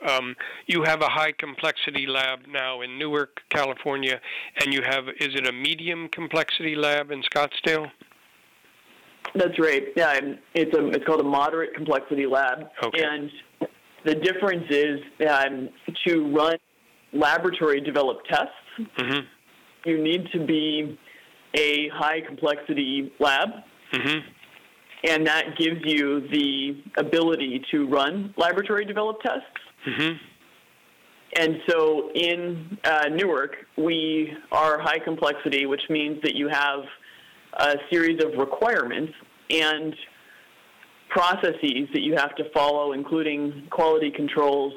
You have a high complexity lab now in Newark, California, and you have, is it a medium complexity lab in Scottsdale? That's right. Yeah, it's called a moderate complexity lab. Okay. And the difference is to run laboratory-developed tests, Mm-hmm. you need to be a high-complexity lab, Mm-hmm. and that gives you the ability to run laboratory-developed tests. Mm-hmm. And so in Newark, we are high complexity, which means that you have a series of requirements and processes that you have to follow, including quality controls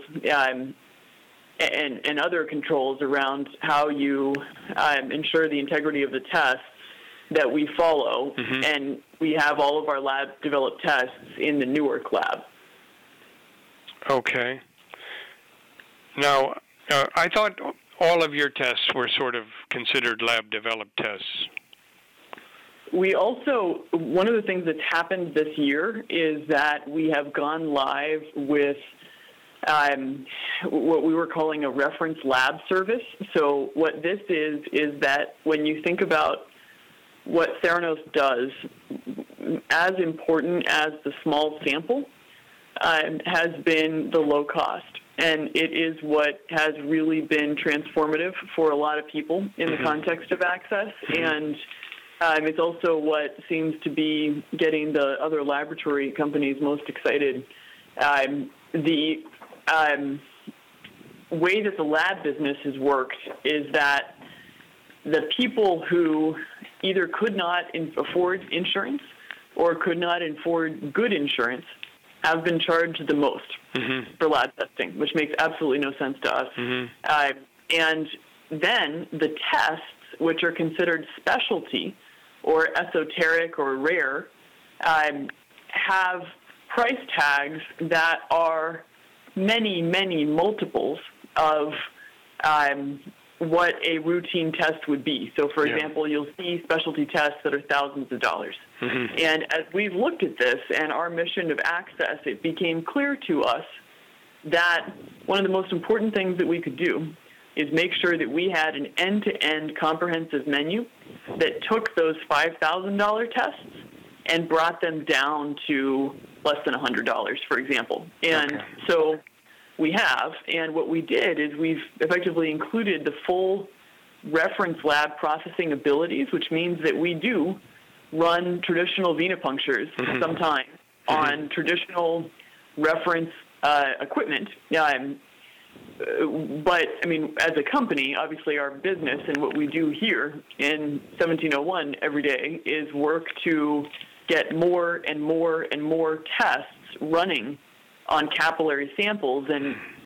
and other controls around how you ensure the integrity of the tests that we follow. Mm-hmm. And we have all of our lab-developed tests in the Newark lab. Okay. Now, I thought all of your tests were sort of considered lab-developed tests. We also, one of the things that's happened this year is that we have gone live with what we were calling a reference lab service. So what this is that when you think about what Theranos does, as important as the small sample has been the low cost. And it is what has really been transformative for a lot of people in the context of access. And it's also what seems to be getting the other laboratory companies most excited. The way that the lab business has worked is that the people who either could not afford insurance or could not afford good insurance have been charged the most for lab testing, which makes absolutely no sense to us. And then the tests, which are considered specialty or esoteric or rare, have price tags that are many, many multiples of what a routine test would be. So, for example, you'll see specialty tests that are thousands of dollars. And as we've looked at this and our mission of access, it became clear to us that one of the most important things that we could do is make sure that we had an end-to-end comprehensive menu that took those $5,000 tests and brought them down to less than $100, for example. And so we have, and what we did is we've effectively included the full reference lab processing abilities, which means that we do run traditional venipunctures sometimes on traditional reference equipment. But, I mean, as a company, obviously our business and what we do here in 1701 every day is work to get more and more and more tests running on capillary samples. And